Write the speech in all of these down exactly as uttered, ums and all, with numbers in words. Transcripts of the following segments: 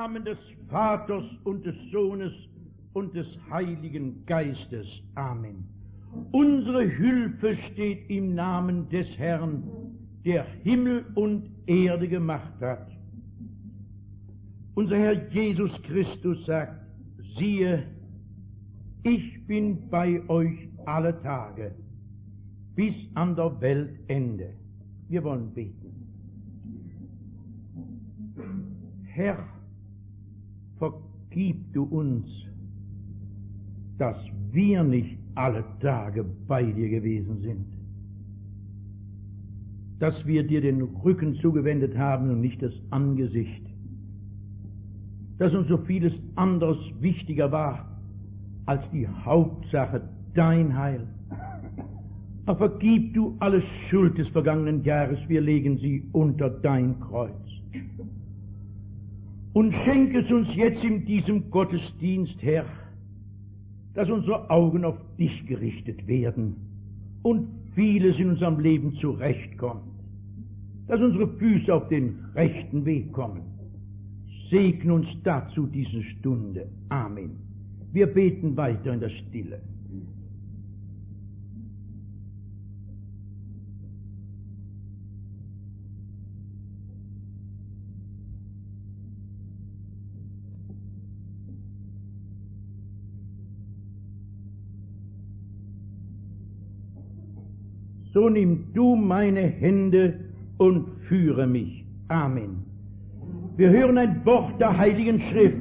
Namen des Vaters und des Sohnes und des Heiligen Geistes. Amen. Unsere Hilfe steht im Namen des Herrn, der Himmel und Erde gemacht hat. Unser Herr Jesus Christus sagt, siehe, ich bin bei euch alle Tage, bis an der Weltende. Wir wollen beten. Herr, vergib du uns, dass wir nicht alle Tage bei dir gewesen sind, dass wir dir den Rücken zugewendet haben und nicht das Angesicht, dass uns so vieles anderes wichtiger war als die Hauptsache, dein Heil. Aber vergib du alle Schuld des vergangenen Jahres, wir legen sie unter dein Kreuz. Und schenk es uns jetzt in diesem Gottesdienst, Herr, dass unsere Augen auf dich gerichtet werden und vieles in unserem Leben zurechtkommt, dass unsere Füße auf den rechten Weg kommen. Segne uns dazu diese Stunde. Amen. Wir beten weiter in der Stille. So nimm du meine Hände und führe mich. Amen. Wir hören ein Wort der Heiligen Schrift.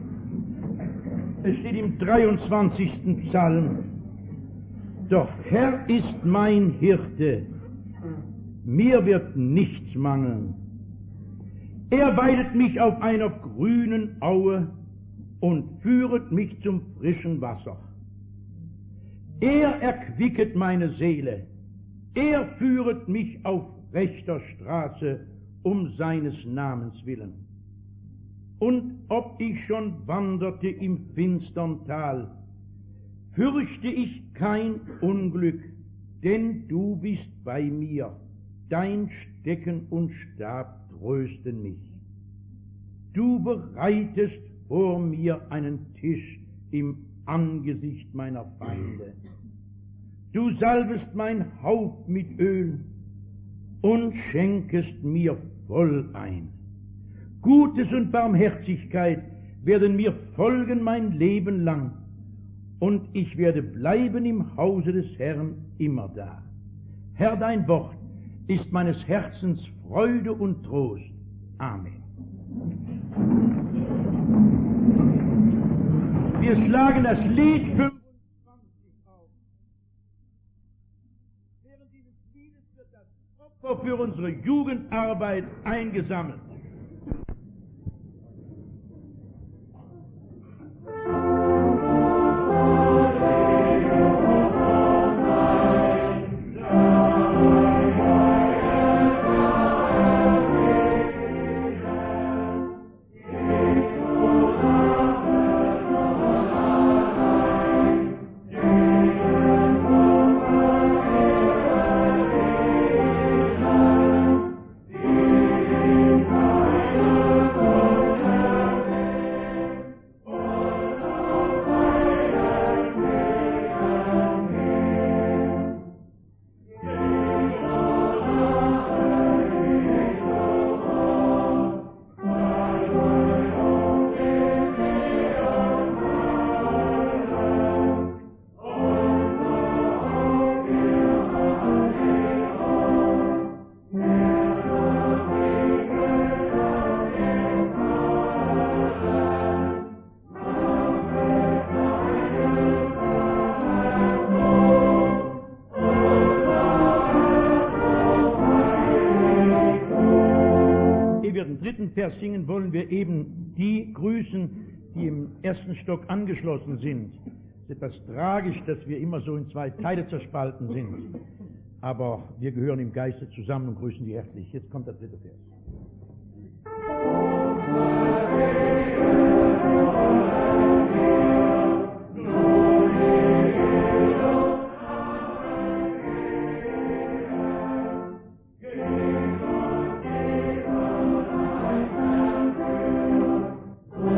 Es steht im dreiundzwanzigsten Psalm. Doch Herr ist mein Hirte, mir wird nichts mangeln. Er weidet mich auf einer grünen Aue und führet mich zum frischen Wasser. Er erquicket meine Seele. Er führet mich auf rechter Straße um seines Namens willen. Und ob ich schon wanderte im finstern Tal, fürchte ich kein Unglück, denn du bist bei mir, dein Stecken und Stab trösten mich. Du bereitest vor mir einen Tisch im Angesicht meiner Feinde. Du salbest mein Haupt mit Öl und schenkest mir voll ein. Gutes und Barmherzigkeit werden mir folgen mein Leben lang, und ich werde bleiben im Hause des Herrn immerdar. Herr, dein Wort ist meines Herzens Freude und Trost. Amen. Wir schlagen das Lied fünfundzwanzig auf. Während dieses Liedes wird das Opfer für unsere Jugendarbeit eingesammelt. Vers singen, wollen wir eben die grüßen, die im ersten Stock angeschlossen sind. Es ist etwas tragisch, dass wir immer so in zwei Teile zerspalten sind, aber wir gehören im Geiste zusammen und grüßen die herzlich. Jetzt kommt der dritte Vers. Oh,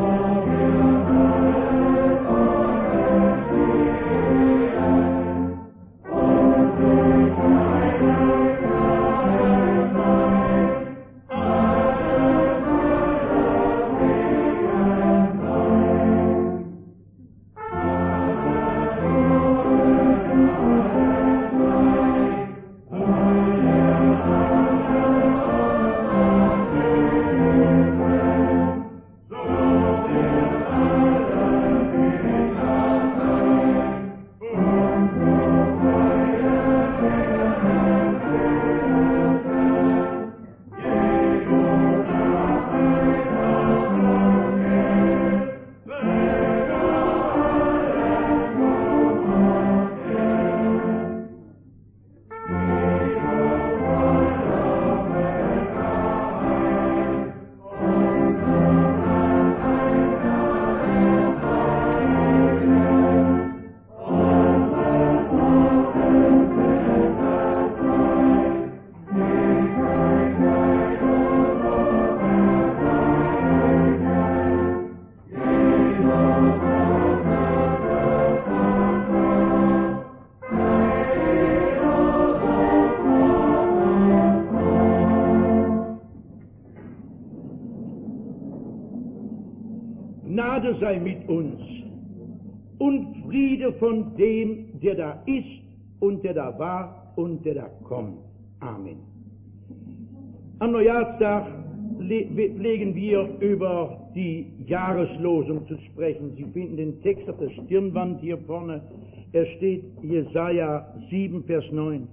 Gnade sei mit uns und Friede von dem, der da ist und der da war und der da kommt. Amen. Am Neujahrstag pflegen wir über die Jahreslosung zu sprechen. Sie finden den Text auf der Stirnwand hier vorne. Er steht Jesaja sieben, Vers neun.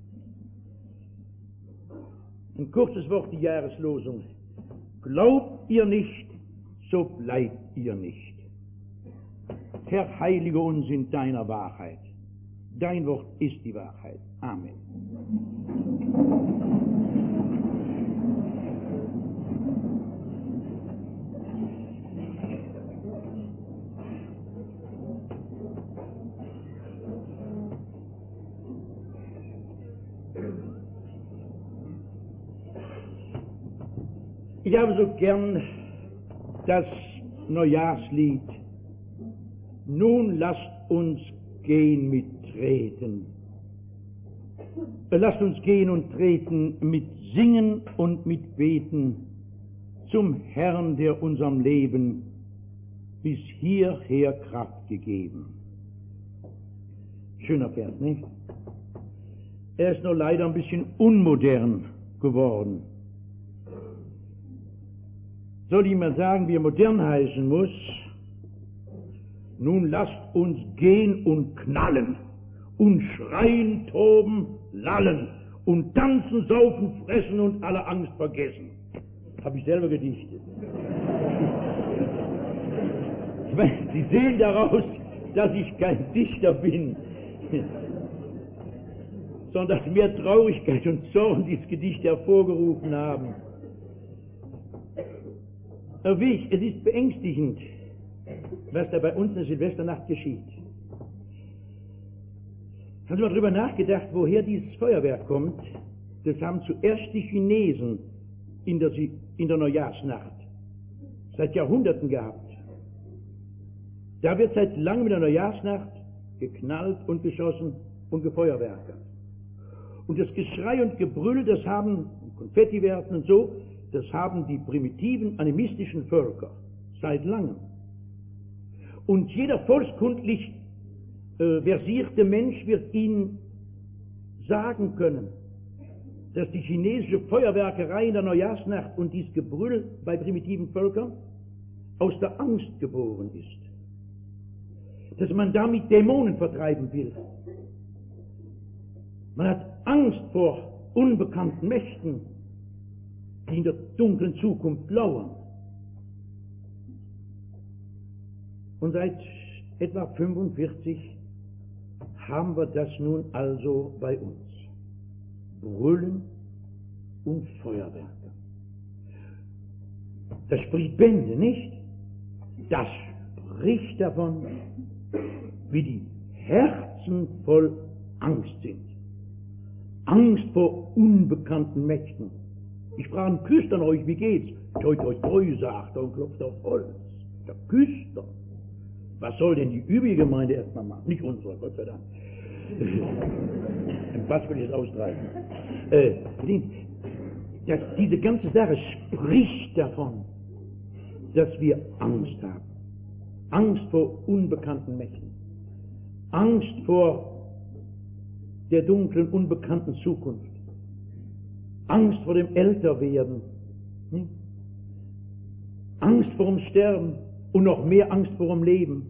Ein kurzes Wort, die Jahreslosung. Glaubt ihr nicht, so bleibt ihr nicht. Herr, heilige uns in deiner Wahrheit. Dein Wort ist die Wahrheit. Amen. Ich habe so gern das Neujahrslied Nun lasst uns gehen mit Treten. Lasst uns gehen und treten mit Singen und mit Beten zum Herrn, der unserem Leben bis hierher Kraft gegeben. Schöner Vers, nicht? Er ist nur leider ein bisschen unmodern geworden. Soll ich mal sagen, wie er modern heißen muss? Nun lasst uns gehen und knallen und schreien, toben, lallen und tanzen, saufen, fressen und alle Angst vergessen. Habe ich selber gedichtet. Ich weiß, Sie sehen daraus, dass ich kein Dichter bin, sondern dass mehr Traurigkeit und Zorn dieses Gedicht hervorgerufen haben. Aber wie ich, es ist beängstigend, was da bei uns in der Silvesternacht geschieht. Haben Sie mal darüber nachgedacht, woher dieses Feuerwerk kommt? Das haben zuerst die Chinesen in der, in der Neujahrsnacht seit Jahrhunderten gehabt. Da wird seit langem in der Neujahrsnacht geknallt und geschossen und gefeuerwerkert. Und das Geschrei und Gebrüll, das haben Konfettiwerfen und so, das haben die primitiven animistischen Völker seit langem. Und jeder volkskundlich äh, versierte Mensch wird Ihnen sagen können, dass die chinesische Feuerwerkerei in der Neujahrsnacht und dies Gebrüll bei primitiven Völkern aus der Angst geboren ist. Dass man damit Dämonen vertreiben will. Man hat Angst vor unbekannten Mächten, die in der dunklen Zukunft lauern. Und seit etwa fünfundvierzig haben wir das nun also bei uns. Brüllen und Feuerwerke. Das spricht Bände, nicht? Das spricht davon, wie die Herzen voll Angst sind. Angst vor unbekannten Mächten. Ich frage, küsst an euch, wie geht's? Toi, toi, toi, sagt er und klopft auf Holz. Der Küster. Was soll denn die übrige Gemeinde erstmal machen? Nicht unsere, Gott sei Dank. Was will ich jetzt austreiben? Äh, dass diese ganze Sache spricht davon, dass wir Angst haben. Angst vor unbekannten Mächten. Angst vor der dunklen, unbekannten Zukunft. Angst vor dem Älterwerden. Hm? Angst vor dem Sterben und noch mehr Angst vor dem Leben.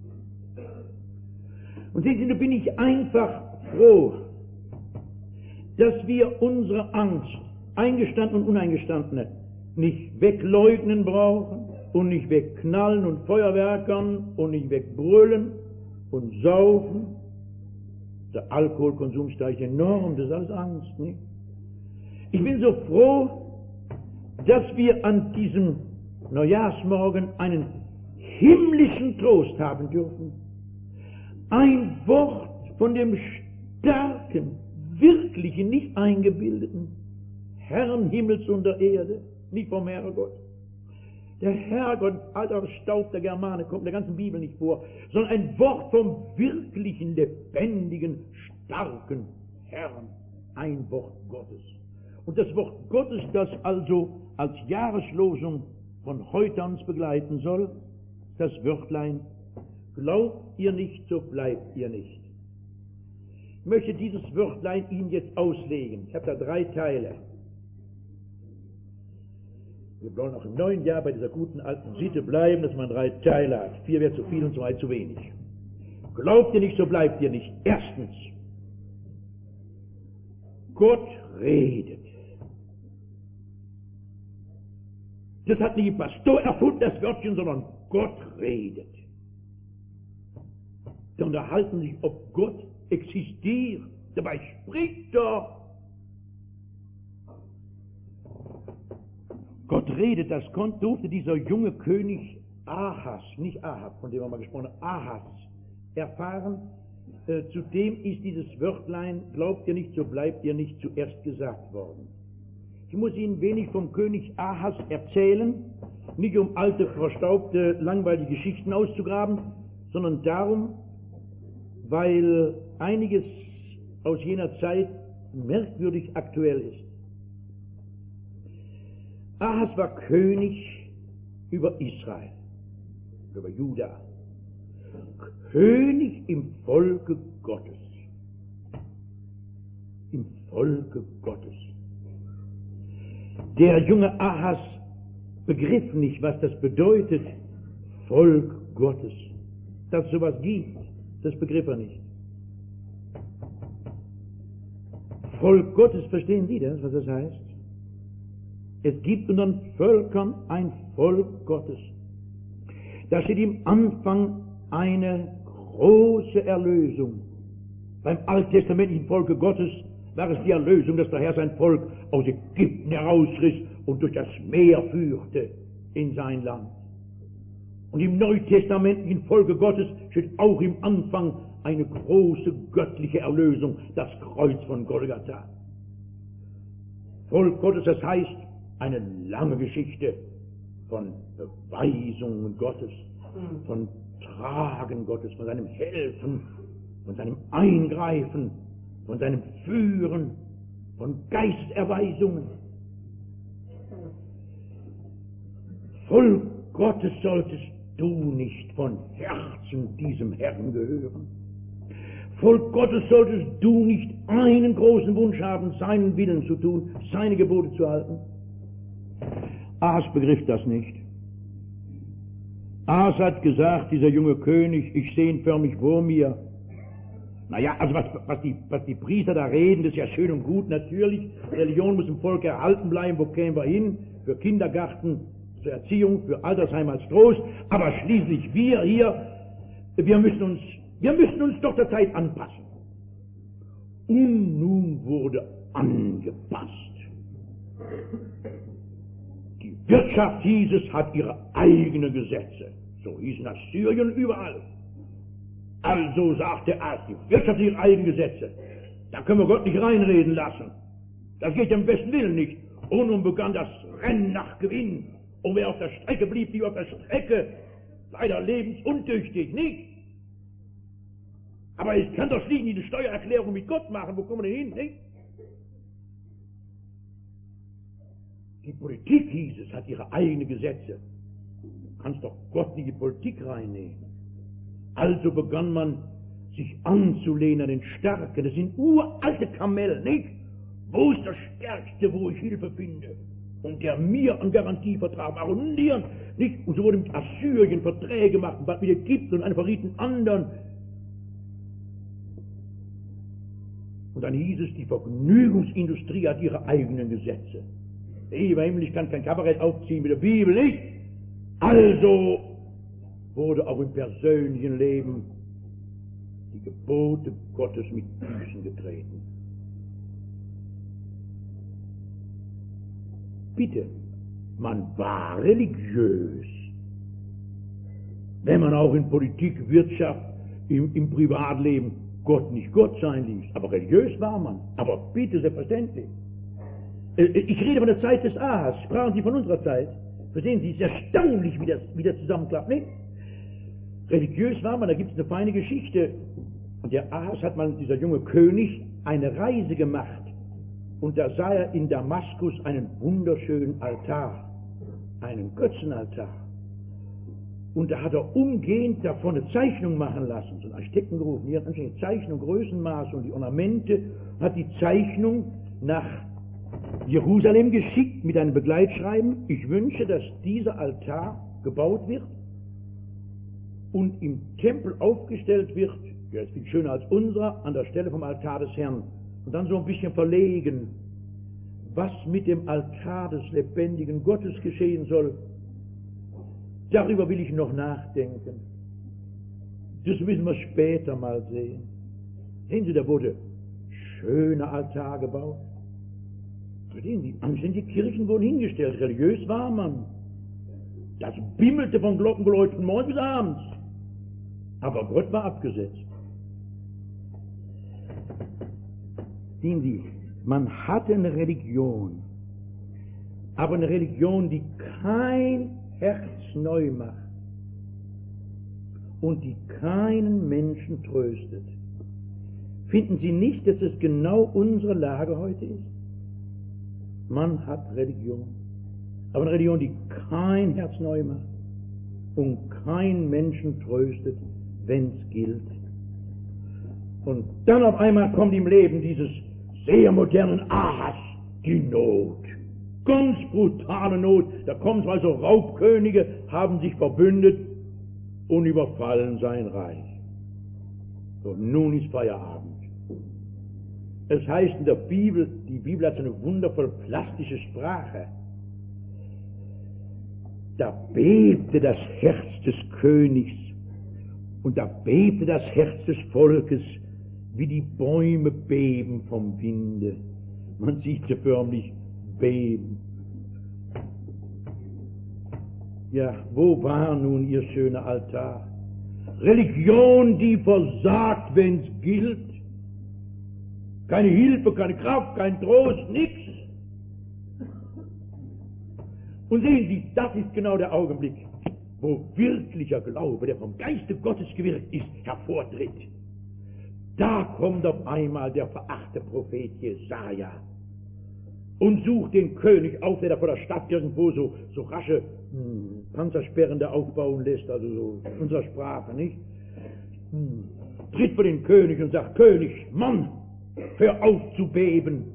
Und sehen Sie, da bin ich einfach froh, dass wir unsere Angst, eingestanden und uneingestandene, nicht wegleugnen brauchen und nicht wegknallen und Feuerwerkern und nicht wegbrüllen und saufen. Der Alkoholkonsum steigt enorm, das ist alles Angst, nicht? Ich bin so froh, dass wir an diesem Neujahrsmorgen einen himmlischen Trost haben dürfen. Ein Wort von dem starken, wirklichen, nicht eingebildeten Herrn Himmels und der Erde, nicht vom Herrgott. Der Herrgott, alter Staub der Germane, kommt in der ganzen Bibel nicht vor, sondern ein Wort vom wirklichen, lebendigen, starken Herrn. Ein Wort Gottes. Und das Wort Gottes, das also als Jahreslosung von heute an uns begleiten soll, das Wörtlein, glaubt ihr nicht, so bleibt ihr nicht. Ich möchte dieses Wörtlein Ihnen jetzt auslegen. Ich habe da drei Teile. Wir wollen auch im neuen Jahr bei dieser guten alten Sitte bleiben, dass man drei Teile hat. Vier wäre zu viel und zwei zu wenig. Glaubt ihr nicht, so bleibt ihr nicht. Erstens, Gott redet. Das hat nicht ein Pastor erfunden, das Wörtchen, sondern Gott redet. Sie unterhalten sich, ob Gott existiert. Dabei spricht er. Gott redet, das konnte, durfte dieser junge König Ahas, nicht Ahab, von dem wir mal gesprochen haben, Ahas, erfahren. Äh, zudem ist dieses Wörtlein, glaubt ihr nicht, so bleibt ihr nicht, zuerst gesagt worden. Ich muss Ihnen wenig vom König Ahas erzählen, nicht um alte, verstaubte, langweilige Geschichten auszugraben, sondern darum, weil einiges aus jener Zeit merkwürdig aktuell ist. Ahas war König über Israel, über Juda, König im Volke Gottes, im Volke Gottes. Der junge Ahas begriff nicht, was das bedeutet, Volk Gottes, dass es sowas gibt, das begriff er nicht. Volk Gottes, verstehen Sie das, was das heißt? Es gibt unter den Völkern ein Volk Gottes. Da steht im Anfang eine große Erlösung. Beim alttestamentlichen Volke Gottes war es die Erlösung, dass der Herr sein Volk aus Ägypten herausriss und durch das Meer führte in sein Land. Und im neutestamentlichen Volke Gottes steht auch im Anfang eine große göttliche Erlösung, das Kreuz von Golgatha. Volk Gottes, das heißt, eine lange Geschichte von Beweisungen Gottes, von Tragen Gottes, von seinem Helfen, von seinem Eingreifen, von seinem Führen, von Geisterweisungen. Volk Gottes solltest du nicht von Herzen diesem Herrn gehören. Volk Gottes solltest du nicht einen großen Wunsch haben, seinen Willen zu tun, seine Gebote zu halten. Ahas begriff das nicht. Ahas hat gesagt, dieser junge König, ich sehe ihn förmlich vor mir. Naja, also was, was, die, was die Priester da reden, das ist ja schön und gut, natürlich. Religion muss im Volk erhalten bleiben, wo kämen wir hin? Für Kindergarten, zur Erziehung, für Altersheim als Trost. Aber schließlich wir hier, wir müssen uns, wir müssen uns doch der Zeit anpassen. Und nun wurde angepasst. Die Wirtschaft, hieß es, hat ihre eigenen Gesetze. So hießen das Syrien überall. Also sagte Ahas, die Wirtschaft hat ihre eigenen Gesetze. Da können wir Gott nicht reinreden lassen. Das geht im besten Willen nicht. Und nun begann das Rennen nach Gewinn. Und wer auf der Strecke blieb, blieb auf der Strecke. Leider lebensuntüchtig, nicht? Aber ich kann doch schließlich eine Steuererklärung mit Gott machen. Wo kommen wir denn hin, nicht? Die Politik, hieß es, hat ihre eigenen Gesetze. Du kannst doch Gott nicht in die Politik reinnehmen. Also begann man, sich anzulehnen an den Starken. Das sind uralte Kamelle, nicht? Wo ist der Stärkste, wo ich Hilfe finde? Und der mir einen Garantievertrag arrondieren, nicht? Und so wurden mit Assyrien Verträge gemacht, bald mit Ägypten und einen verrieten anderen. Und dann hieß es, die Vergnügungsindustrie hat ihre eigenen Gesetze. Ich kann kein Kabarett aufziehen mit der Bibel, nicht? Also wurde auch im persönlichen Leben die Gebote Gottes mit Füßen getreten. Bitte, man war religiös, wenn man auch in Politik, Wirtschaft, im, im Privatleben Gott nicht Gott sein ließ. Aber religiös war man. Aber bitte, selbstverständlich. Ich rede von der Zeit des Ahas, sprachen Sie von unserer Zeit. Verstehen Sie, es ist erstaunlich, wie das, wie das zusammenklappt, nicht? Religiös war man, da gibt es eine feine Geschichte. Und der Ahas hat mal, dieser junge König, eine Reise gemacht. Und da sah er in Damaskus einen wunderschönen Altar, einen Götzenaltar. Und da hat er umgehend davon eine Zeichnung machen lassen, so einen Architekten gerufen, die hat eine Zeichnung, Größenmaße und die Ornamente, hat die Zeichnung nach Jerusalem geschickt mit einem Begleitschreiben. Ich wünsche, dass dieser Altar gebaut wird und im Tempel aufgestellt wird, der ist viel schöner als unserer, an der Stelle vom Altar des Herrn. Und dann so ein bisschen verlegen, was mit dem Altar des lebendigen Gottes geschehen soll. Darüber will ich noch nachdenken. Das müssen wir später mal sehen. Sehen Sie, da wurde schöner Altar gebaut. Verstehen Sie, anständige Kirchen wurden hingestellt. Religiös war man. Das bimmelte von Glockengeläut von morgens bis abends. Aber Gott war abgesetzt. Sehen Sie, man hatte eine Religion, aber eine Religion, die kein Herz neu macht und die keinen Menschen tröstet. Finden Sie nicht, dass es genau unsere Lage heute ist? Man hat Religion, aber eine Religion, die kein Herz neu macht und keinen Menschen tröstet, wenn es gilt. Und dann auf einmal kommt im Leben dieses sehr modernen Ahas die Not. Ganz brutale Not. Da kommen also Raubkönige, haben sich verbündet und überfallen sein Reich. Und nun ist Feierabend. Es heißt in der Bibel, die Bibel hat so eine wundervoll plastische Sprache. Da bebte das Herz des Königs und da bebte das Herz des Volkes, wie die Bäume beben vom Winde. Man sieht sie förmlich beben. Ja, wo war nun Ihr schöner Altar? Religion, die versagt, wenn's gilt. Keine Hilfe, keine Kraft, kein Trost, nichts. Und sehen Sie, das ist genau der Augenblick, wo wirklicher Glaube, der vom Geiste Gottes gewirkt ist, hervortritt. Da kommt auf einmal der verachte Prophet Jesaja und sucht den König auf, der da vor der Stadt irgendwo so, so rasche hm, Panzersperren da aufbauen lässt, also so in unserer Sprache, nicht? Hm. Tritt vor den König und sagt: König, Mann, hör auf zu beben.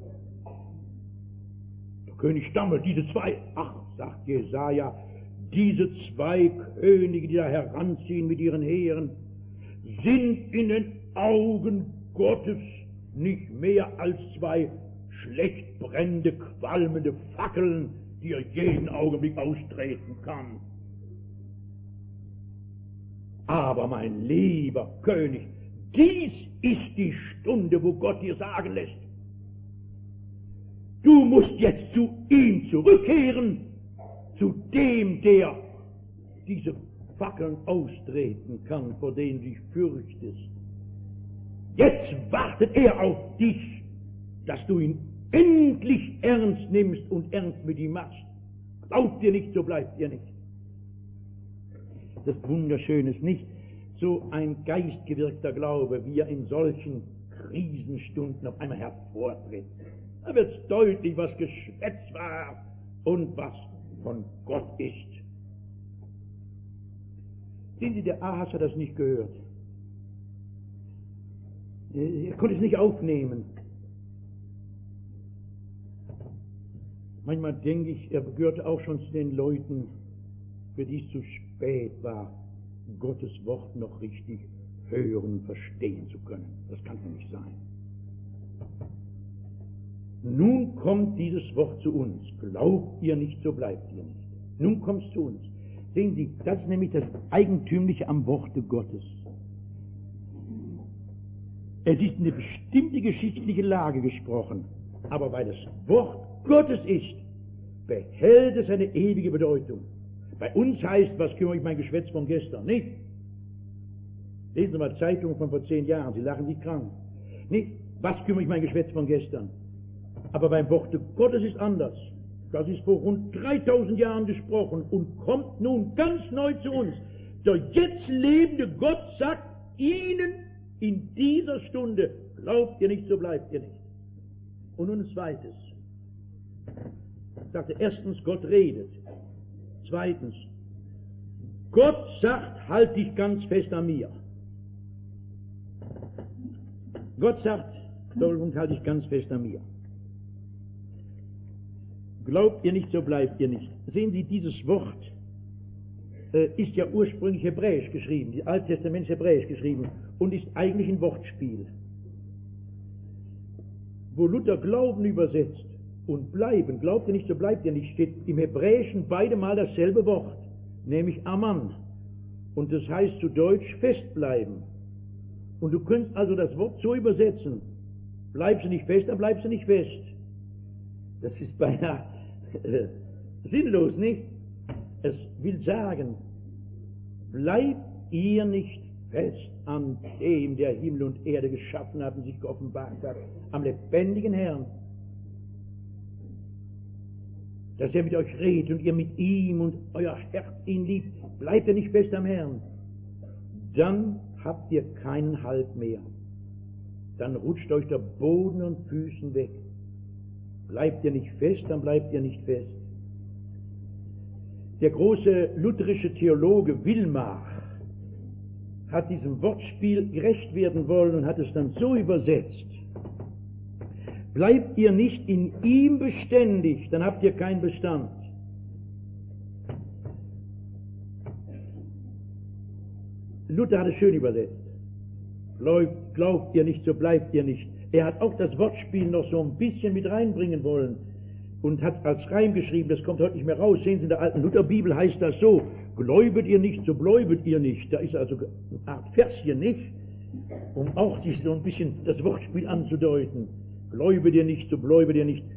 Der König stammelt, diese zwei, ach, sagt Jesaja, diese zwei Könige, die da heranziehen mit ihren Heeren, sind in den Augen Gottes nicht mehr als zwei schlecht brennende, qualmende Fackeln, die er jeden Augenblick austreten kann. Aber mein lieber König, dies ist die Stunde, wo Gott dir sagen lässt: Du musst jetzt zu ihm zurückkehren, zu dem, der diese Fackeln austreten kann, vor denen du dich fürchtest. Jetzt wartet er auf dich, dass du ihn endlich ernst nimmst und ernst mit ihm machst. Glaubt ihr nicht, so bleibt ihr nicht. Das Wunderschöne ist nicht so ein geistgewirkter Glaube, wie er in solchen Krisenstunden auf einmal hervortritt. Da wird's deutlich, was Geschwätz war und was von Gott ist. Sehen Sie, der Ahas hat das nicht gehört. Er konnte es nicht aufnehmen. Manchmal denke ich, er gehörte auch schon zu den Leuten, für die es zu spät war, Gottes Wort noch richtig hören, verstehen zu können. Das kann doch nicht sein. Nun kommt dieses Wort zu uns. Glaubt ihr nicht, so bleibt ihr nicht. Nun kommt es zu uns. Sehen Sie, das ist nämlich das Eigentümliche am Worte Gottes. Es ist eine bestimmte geschichtliche Lage gesprochen, aber weil das Wort Gottes ist, behält es eine ewige Bedeutung. Bei uns heißt, was kümmere ich mein Geschwätz von gestern, nicht? Lesen Sie mal Zeitungen von vor zehn Jahren, Sie lachen sich krank. Nicht, was kümmere ich mein Geschwätz von gestern? Aber beim Worte Gottes ist anders. Das ist vor rund dreitausend Jahren gesprochen und kommt nun ganz neu zu uns. Der jetzt lebende Gott sagt Ihnen in dieser Stunde: Glaubt ihr nicht, so bleibt ihr nicht. Und nun ein zweites. Ich sagte, erstens, Gott redet. Zweitens, Gott sagt, halt dich ganz fest an mir. Gott sagt, und halt dich ganz fest an mir. Glaubt ihr nicht, so bleibt ihr nicht. Sehen Sie, dieses Wort äh, ist ja ursprünglich hebräisch geschrieben, das Alte Testament ist hebräisch geschrieben und ist eigentlich ein Wortspiel. Wo Luther Glauben übersetzt und bleiben, glaubt ihr nicht, so bleibt ihr nicht, steht im Hebräischen beide Mal dasselbe Wort, nämlich Aman. Und das heißt zu Deutsch festbleiben. Und du könntest also das Wort so übersetzen, bleibst du nicht fest, dann bleibst du nicht fest. Das ist beinahe äh, sinnlos, nicht? Es will sagen, bleibt ihr nicht fest an dem, der Himmel und Erde geschaffen hat und sich geoffenbart hat, am lebendigen Herrn, dass er mit euch redet und ihr mit ihm und euer Herz ihn liebt, bleibt ihr nicht fest am Herrn, dann habt ihr keinen Halt mehr. Dann rutscht euch der Boden und Füßen weg. Bleibt ihr nicht fest, dann bleibt ihr nicht fest. Der große lutherische Theologe Wilmar hat diesem Wortspiel gerecht werden wollen und hat es dann so übersetzt: Bleibt ihr nicht in ihm beständig, dann habt ihr keinen Bestand. Luther hat es schön übersetzt. Glaubt, glaubt ihr nicht, so bleibt ihr nicht. Er hat auch das Wortspiel noch so ein bisschen mit reinbringen wollen und hat es als Reim geschrieben, das kommt heute nicht mehr raus. Sehen Sie, in der alten Lutherbibel heißt das so: Gläubet ihr nicht, so bläubet ihr nicht. Da ist also eine Art Verschen, nicht? Um auch sich so ein bisschen das Wortspiel anzudeuten. Gläubet ihr nicht, so bläubet ihr nicht.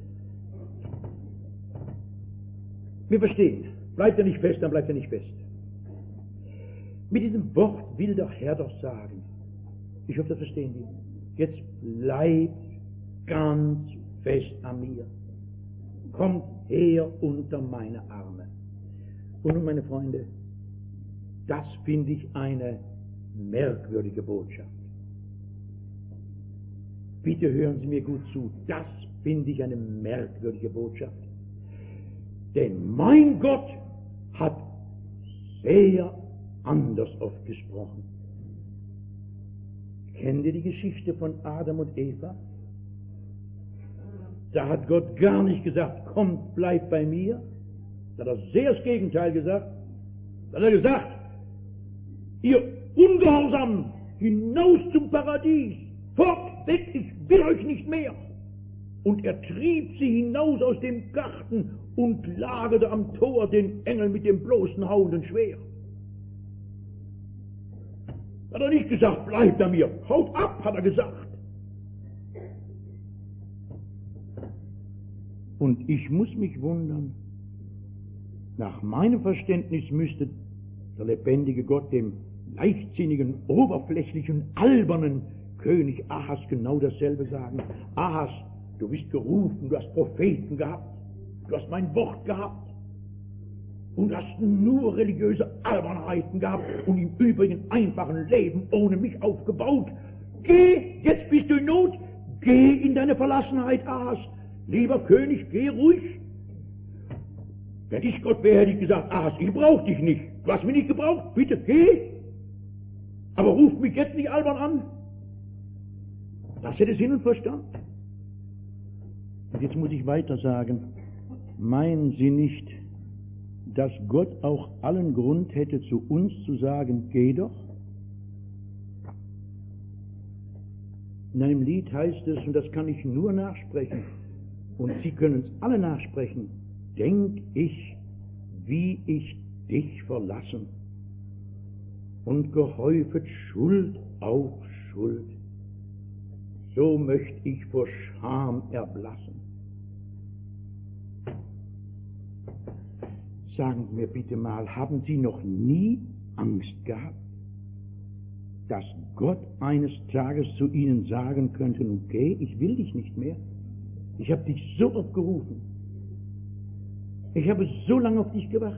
Wir verstehen. Bleibt ihr nicht fest, dann bleibt ihr nicht fest. Mit diesem Wort will der Herr doch sagen, ich hoffe, das verstehen Sie, jetzt bleibt ganz fest an mir. Kommt her unter meine Arme. Und nun, meine Freunde, das finde ich eine merkwürdige Botschaft. Bitte hören Sie mir gut zu, das finde ich eine merkwürdige Botschaft. Denn mein Gott hat sehr anders oft gesprochen. Kennt ihr die Geschichte von Adam und Eva? Da hat Gott gar nicht gesagt, kommt, bleibt bei mir. Da hat er sehr das Gegenteil gesagt. Da hat er gesagt, ihr Ungehorsam, hinaus zum Paradies, fort, weg, ich will euch nicht mehr. Und er trieb sie hinaus aus dem Garten und lagerte am Tor den Engel mit dem bloßen hauenden Schwert. Hat er nicht gesagt, bleibt an mir, haut ab, hat er gesagt. Und ich muss mich wundern, nach meinem Verständnis müsste der lebendige Gott dem leichtsinnigen, oberflächlichen, albernen König Ahas genau dasselbe sagen. Ahas, du bist gerufen, du hast Propheten gehabt, du hast mein Wort gehabt und hast nur religiöse Albernheiten gehabt und im übrigen einfachen Leben ohne mich aufgebaut. Geh, jetzt bist du in Not, geh in deine Verlassenheit, Ahas. Lieber König, geh ruhig. Wenn ich Gott wäre, hätte ich gesagt, Ahas, ich brauche dich nicht. Du hast mich nicht gebraucht, bitte geh. Aber ruf mich jetzt nicht albern an. Das hätte Sinn und Verstand. Und jetzt muss ich weiter sagen, meinen Sie nicht, dass Gott auch allen Grund hätte, zu uns zu sagen, geh doch? In einem Lied heißt es, und das kann ich nur nachsprechen, und Sie können es alle nachsprechen, denk ich, wie ich dich verlassen und gehäufet Schuld auf Schuld, so möcht ich vor Scham erblassen. Sagen Sie mir bitte mal, haben Sie noch nie Angst gehabt, dass Gott eines Tages zu Ihnen sagen könnte, nun geh, ich will dich nicht mehr. Ich habe dich so oft gerufen. Ich habe so lange auf dich gewartet.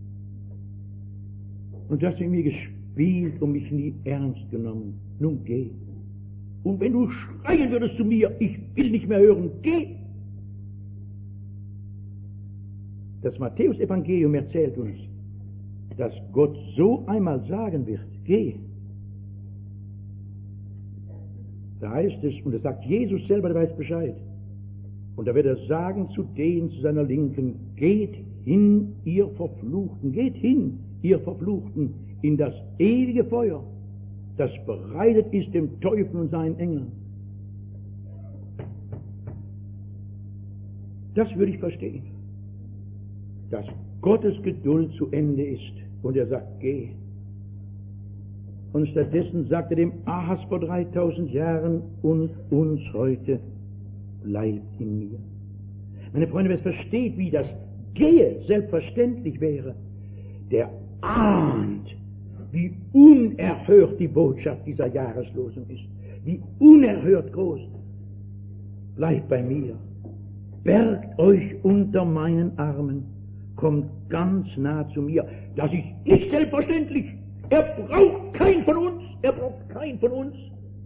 Und du hast mit mir gespielt und mich nie ernst genommen. Nun geh. Und wenn du schreien würdest zu mir, ich will nicht mehr hören, geh. Das Matthäus-Evangelium erzählt uns, dass Gott so einmal sagen wird, geh. Da heißt es, und das sagt Jesus selber, der weiß Bescheid. Und da wird er sagen zu denen zu seiner Linken, geht hin, ihr Verfluchten, geht hin, ihr Verfluchten, in das ewige Feuer, das bereitet ist dem Teufel und seinen Engeln. Das würde ich verstehen, dass Gottes Geduld zu Ende ist und er sagt, geh. Und stattdessen sagt er dem Ahas vor dreitausend Jahren und uns heute, bleibt in mir. Meine Freunde, wer es versteht, wie das Gehe selbstverständlich wäre, der ahnt, wie unerhört die Botschaft dieser Jahreslosung ist, wie unerhört groß. Bleibt bei mir, bergt euch unter meinen Armen, kommt ganz nah zu mir. Das ist nicht selbstverständlich. Er braucht keinen von uns, er braucht keinen von uns.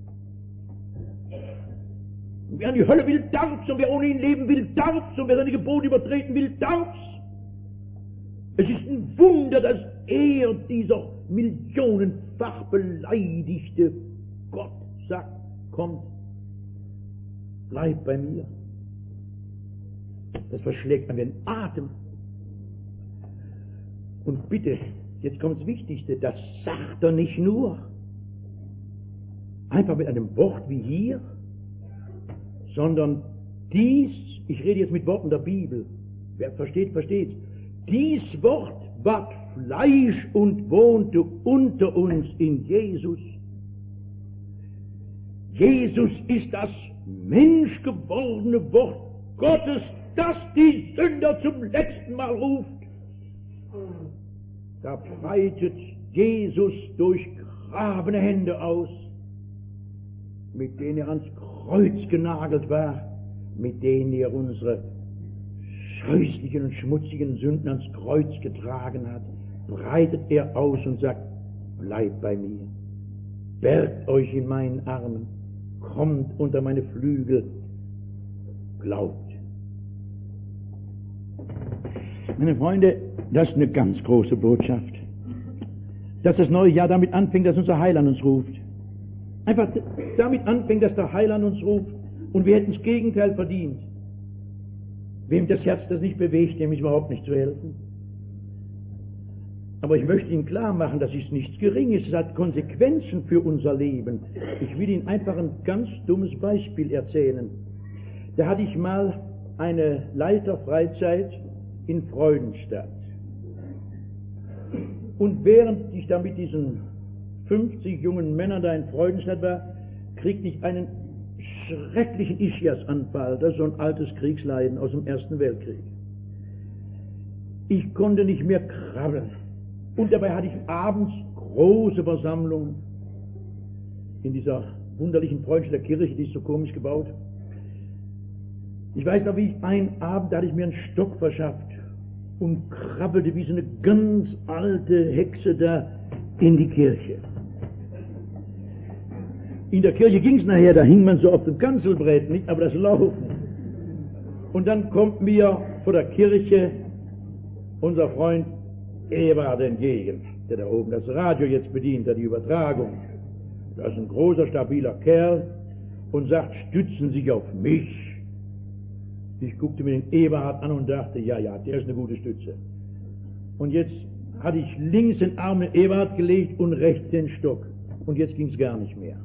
Und wer an die Hölle will, darf's, und wer ohne ihn leben will, darf's, und wer seine Gebote übertreten will, darf's. Es ist ein Wunder, dass er, dieser millionenfach beleidigte Gott, sagt, kommt, bleib bei mir. Das verschlägt an den Atem. Und bitte, jetzt kommt das Wichtigste, das sagt er nicht nur, einfach mit einem Wort wie hier, sondern dies, ich rede jetzt mit Worten der Bibel, wer es versteht, versteht, dies Wort ward Fleisch und wohnte unter uns in Jesus. Jesus ist das menschgewordene Wort Gottes, das die Sünder zum letzten Mal ruft. Da breitet Jesus durchgrabene Hände aus, mit denen er ans Kreuz genagelt war, mit denen er unsere scheußlichen und schmutzigen Sünden ans Kreuz getragen hat, breitet er aus und sagt, bleibt bei mir, bergt euch in meinen Armen, kommt unter meine Flügel, glaubt. Meine Freunde, das ist eine ganz große Botschaft, dass das neue Jahr damit anfängt, dass unser Heiland uns ruft. Einfach damit anfängt, dass der Heiland uns ruft und wir hätten das Gegenteil verdient. Wem das Herz das nicht bewegt, dem ist überhaupt nicht zu helfen. Aber ich möchte Ihnen klar machen, das ist nichts Geringes, es hat Konsequenzen für unser Leben. Ich will Ihnen einfach ein ganz dummes Beispiel erzählen. Da hatte ich mal eine Leiterfreizeit in Freudenstadt. Und während ich da mit diesen fünfzig jungen Männern da in Freudenstadt war, kriegte ich einen schrecklichen Ischiasanfall, das ist so ein altes Kriegsleiden aus dem Ersten Weltkrieg. Ich konnte nicht mehr krabbeln. Und dabei hatte ich abends große Versammlungen in dieser wunderlichen Freudenstädter Kirche, die ist so komisch gebaut. Ich weiß noch, wie ich einen Abend, da hatte ich mir einen Stock verschafft und krabbelte wie so eine ganz alte Hexe da in die Kirche. In der Kirche ging es nachher, da hing man so auf dem Kanzelbrett, nicht aber das Laufen. Und dann kommt mir vor der Kirche unser Freund Eberhard entgegen, der da oben das Radio jetzt bedient hat, die Übertragung. Das ist ein großer, stabiler Kerl und sagt, stützen Sie sich auf mich. Ich guckte mir den Eberhard an und dachte, ja, ja, der ist eine gute Stütze. Und jetzt hatte ich links den Arm in Eberhard gelegt und rechts den Stock. Und jetzt ging es gar nicht mehr.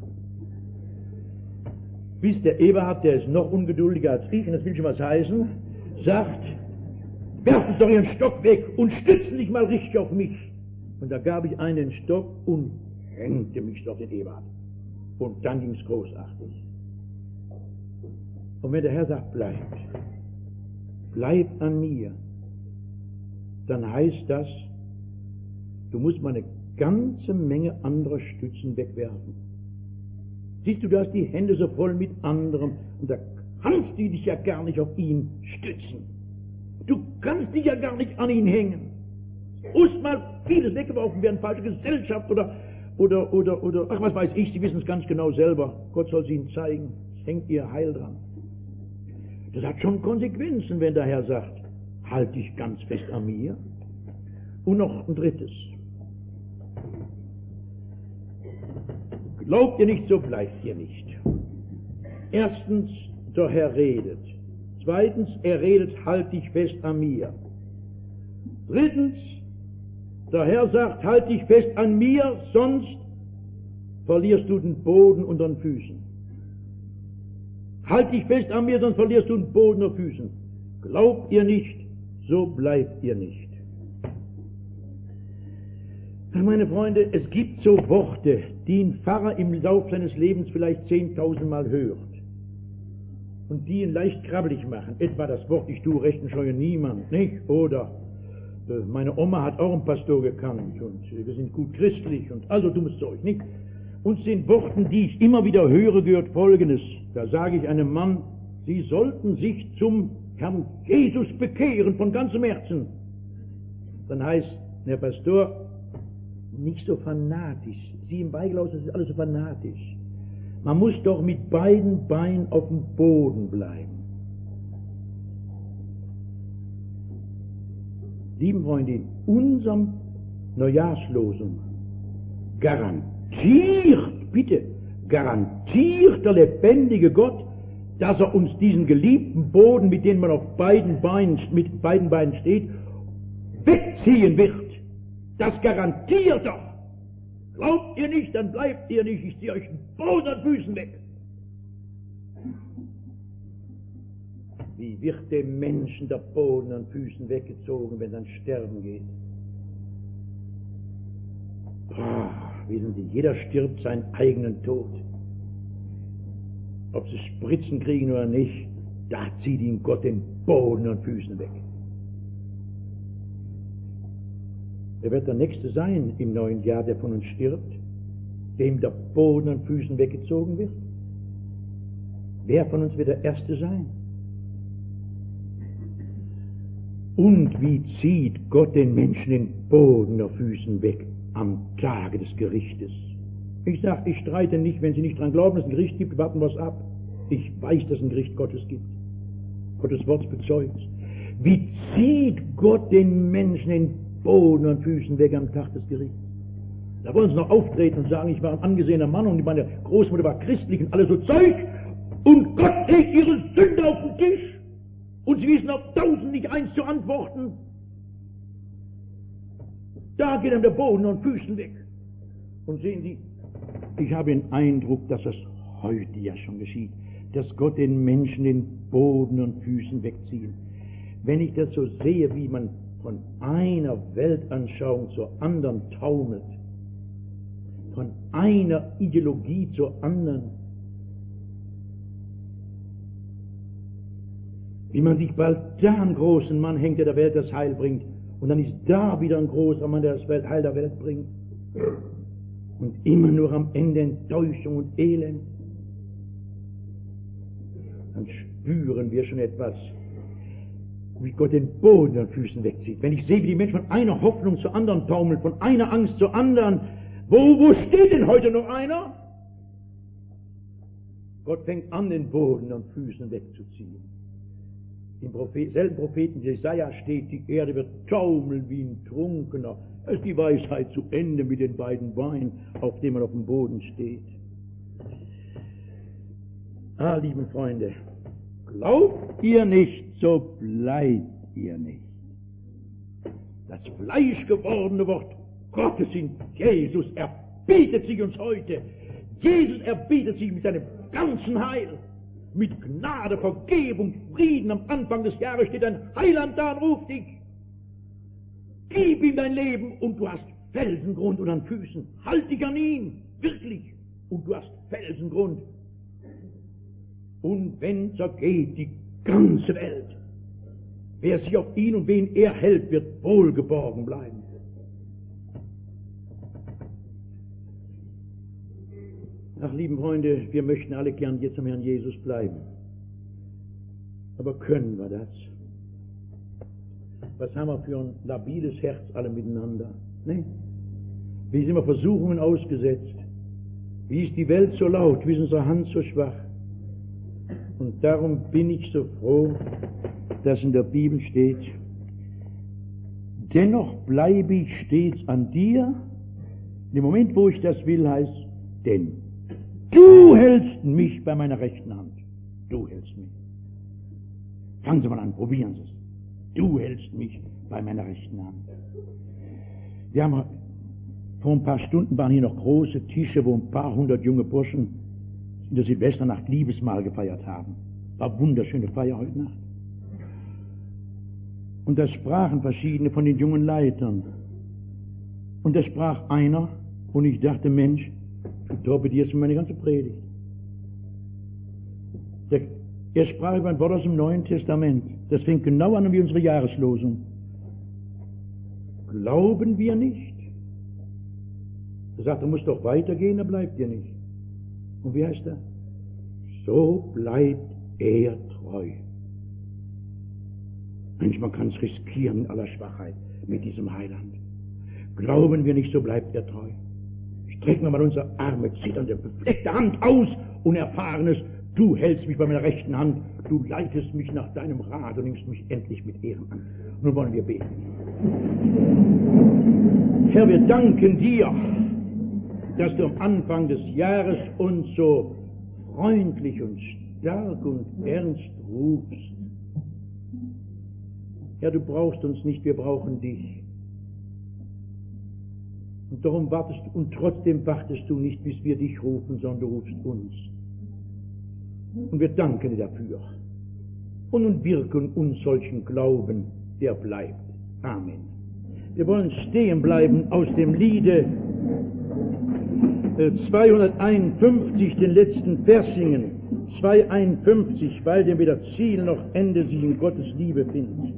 Bis der Eberhard, der ist noch ungeduldiger als ich, und das will schon was heißen, sagt, werfen Sie doch Ihren Stock weg und stützen sich mal richtig auf mich. Und da gab ich einen Stock und hängte mich auf den Eberhard. Und dann ging es großartig. Und wenn der Herr sagt, bleibt, bleibt an mir, dann heißt das, du musst mal eine ganze Menge anderer Stützen wegwerfen. Siehst du, du hast die Hände so voll mit anderem und da kannst du dich ja gar nicht auf ihn stützen. Du kannst dich ja gar nicht an ihn hängen. Muss mal vieles weggeworfen werden, falsche Gesellschaft oder, oder, oder, oder, ach was weiß ich, Sie wissen es ganz genau selber. Gott soll es Ihnen zeigen. Es hängt Ihr Heil dran. Das hat schon Konsequenzen, wenn der Herr sagt, halt dich ganz fest an mir. Und noch ein drittes. Glaubt ihr nicht, so bleibt ihr nicht. Erstens, der Herr redet. Zweitens, er redet, halt dich fest an mir. Drittens, der Herr sagt, halt dich fest an mir, sonst verlierst du den Boden unter den Füßen. Halt dich fest an mir, sonst verlierst du den Boden unter den Füßen. Glaubt ihr nicht, so bleibt ihr nicht. Meine Freunde, es gibt so Worte, die ein Pfarrer im Lauf seines Lebens vielleicht zehntausendmal hört und die ihn leicht krabbelig machen. Etwa das Wort, ich tue Recht und scheue niemand, nicht? Oder äh, meine Oma hat auch einen Pastor gekannt und äh, wir sind gut christlich und also dummes Zeug, nicht? Und den Worten, die ich immer wieder höre, gehört Folgendes. Da sage ich einem Mann, Sie sollten sich zum Herrn Jesus bekehren von ganzem Herzen. Dann heißt, Herr Pastor, nicht so fanatisch. Sie im Beiglaus, das ist alles so fanatisch. Man muss doch mit beiden Beinen auf dem Boden bleiben. Lieben Freunde, in unserem Neujahrslosung garantiert, bitte, garantiert der lebendige Gott, dass er uns diesen geliebten Boden, mit dem man auf beiden Beinen, mit beiden Beinen steht, wegziehen wird. Das garantiert er. Glaubt ihr nicht, dann bleibt ihr nicht. Ich ziehe euch den Boden an Füßen weg. Wie wird dem Menschen der Boden an Füßen weggezogen, wenn er dann sterben geht? Oh, wissen Sie, jeder stirbt seinen eigenen Tod. Ob sie Spritzen kriegen oder nicht, da zieht ihm Gott den Boden an Füßen weg. Wer wird der Nächste sein im neuen Jahr, der von uns stirbt, dem der Boden an Füßen weggezogen wird? Wer von uns wird der Erste sein? Und wie zieht Gott den Menschen den Boden an Füßen weg am Tage des Gerichtes? Ich sage, ich streite nicht, wenn Sie nicht dran glauben, dass es ein Gericht gibt, warten wir es ab. Ich weiß, dass es ein Gericht Gottes gibt. Gottes Wort bezeugt. Wie zieht Gott den Menschen den Boden an Füßen weg am Tag des Gerichts? Da wollen sie noch auftreten und sagen, ich war ein angesehener Mann und meine Großmutter war christlich und alles so Zeug und Gott legt ihre Sünde auf den Tisch und sie wissen auf tausend nicht eins zu antworten. Da geht dann der Boden an Füßen weg. Und sehen Sie, ich habe den Eindruck, dass das heute ja schon geschieht, dass Gott den Menschen den Boden an Füßen wegzieht. Wenn ich das so sehe, wie man von einer Weltanschauung zur anderen taumelt, von einer Ideologie zur anderen, wie man sich bald da einen großen Mann hängt, der der Welt das Heil bringt, und dann ist da wieder ein großer Mann, der das Heil der Welt bringt, und immer nur am Ende Enttäuschung und Elend, dann spüren wir schon etwas, wie Gott den Boden an Füßen wegzieht. Wenn ich sehe, wie die Menschen von einer Hoffnung zur anderen taumeln, von einer Angst zur anderen, wo, wo steht denn heute noch einer? Gott fängt an, den Boden an Füßen wegzuziehen. Im Prophet, selben Propheten Jesaja steht, die Erde wird taumeln wie ein Trunkener. Es ist die Weisheit zu Ende mit den beiden Beinen, auf denen man auf dem Boden steht. Ah, lieben Freunde, glaubt ihr nicht, so bleibt ihr nicht. Das fleischgewordene Wort Gottes in Jesus erbietet sich uns heute. Jesus erbietet sich mit seinem ganzen Heil. Mit Gnade, Vergebung, Frieden. Am Anfang des Jahres steht ein Heiland da und ruft dich. Gib ihm dein Leben und du hast Felsengrund und an Füßen. Halt dich an ihn, wirklich. Und du hast Felsengrund. Und wenn zergeht die ganze Welt, wer sich auf ihn und wen er hält, wird wohlgeborgen bleiben. Ach, lieben Freunde, wir möchten alle gern jetzt am Herrn Jesus bleiben. Aber können wir das? Was haben wir für ein labiles Herz alle miteinander? Ne? Wie sind wir Versuchungen ausgesetzt? Wie ist die Welt so laut? Wie ist unsere Hand so schwach? Und darum bin ich so froh, dass in der Bibel steht, dennoch bleibe ich stets an dir Im Moment, wo ich das will, heißt, denn du hältst mich bei meiner rechten Hand. Du hältst mich. Fangen Sie mal an, probieren Sie es. Du hältst mich bei meiner rechten Hand. Wir haben vor ein paar Stunden waren hier noch große Tische, wo ein paar hundert junge Burschen in der Silvesternacht Liebesmahl gefeiert haben. War wunderschöne Feier heute Nacht. Und da sprachen verschiedene von den jungen Leitern. Und da sprach einer, und ich dachte, Mensch, du torpedierst mir meine ganze Predigt. Der, er sprach über ein Wort aus dem Neuen Testament. Das fängt genau an wie unsere Jahreslosung. Glauben wir nicht? Er sagt, du musst doch weitergehen, er bleibt dir nicht. Und wie heißt er? So bleibt er treu. Mensch, man kann es riskieren in aller Schwachheit mit diesem Heiland. Glauben wir nicht, so bleibt er treu. Strecken wir mal unsere arme, zitternde, befleckte Hand aus und erfahren es, du hältst mich bei meiner rechten Hand, du leitest mich nach deinem Rat und nimmst mich endlich mit Ehren an. Nun wollen wir beten. Herr, wir danken dir, dass du am Anfang des Jahres uns so freundlich und stark und ernst rufst. Ja, du brauchst uns nicht, wir brauchen dich. Und darum wartest du, und trotzdem wartest du nicht, bis wir dich rufen, sondern du rufst uns. Und wir danken dir dafür. Und nun wirken uns solchen Glauben, der bleibt. Amen. Wir wollen stehen bleiben aus dem Liede zweihunderteinundfünfzig, den letzten Vers singen. zweihunderteinundfünfzig, weil dem weder Ziel noch Ende sich in Gottes Liebe findet.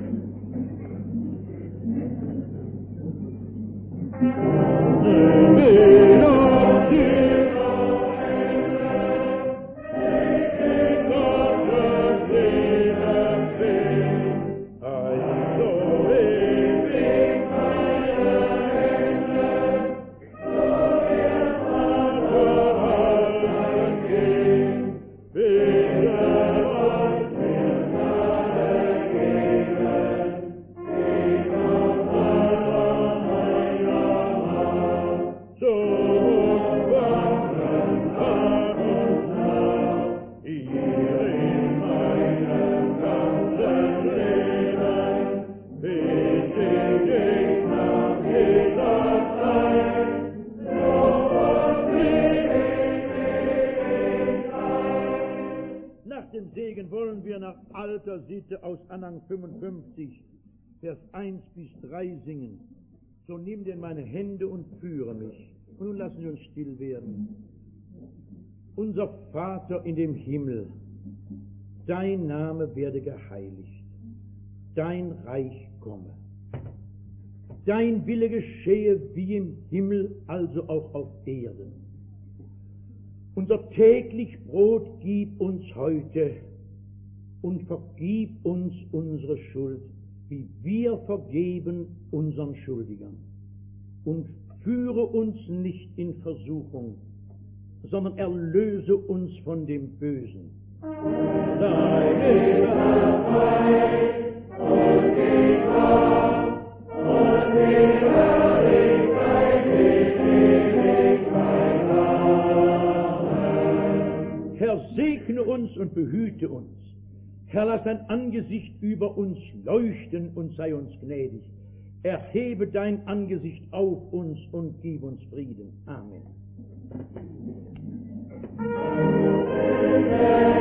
Sitte aus Anhang fünfundfünfzig, Vers eins bis drei singen. So nimm denn meine Hände und führe mich. Und nun lassen wir uns still werden. Unser Vater in dem Himmel, dein Name werde geheiligt, dein Reich komme. Dein Wille geschehe wie im Himmel, also auch auf Erden. Unser täglich Brot gib uns heute und vergib uns unsere Schuld, wie wir vergeben unseren Schuldigern. Und führe uns nicht in Versuchung, sondern erlöse uns von dem Bösen. Dein ist das Reich und die Kraft und die Herrlichkeit in Ewigkeit. Amen. Herr, segne uns und behüte uns. Herr, lass dein Angesicht über uns leuchten und sei uns gnädig. Erhebe dein Angesicht auf uns und gib uns Frieden. Amen.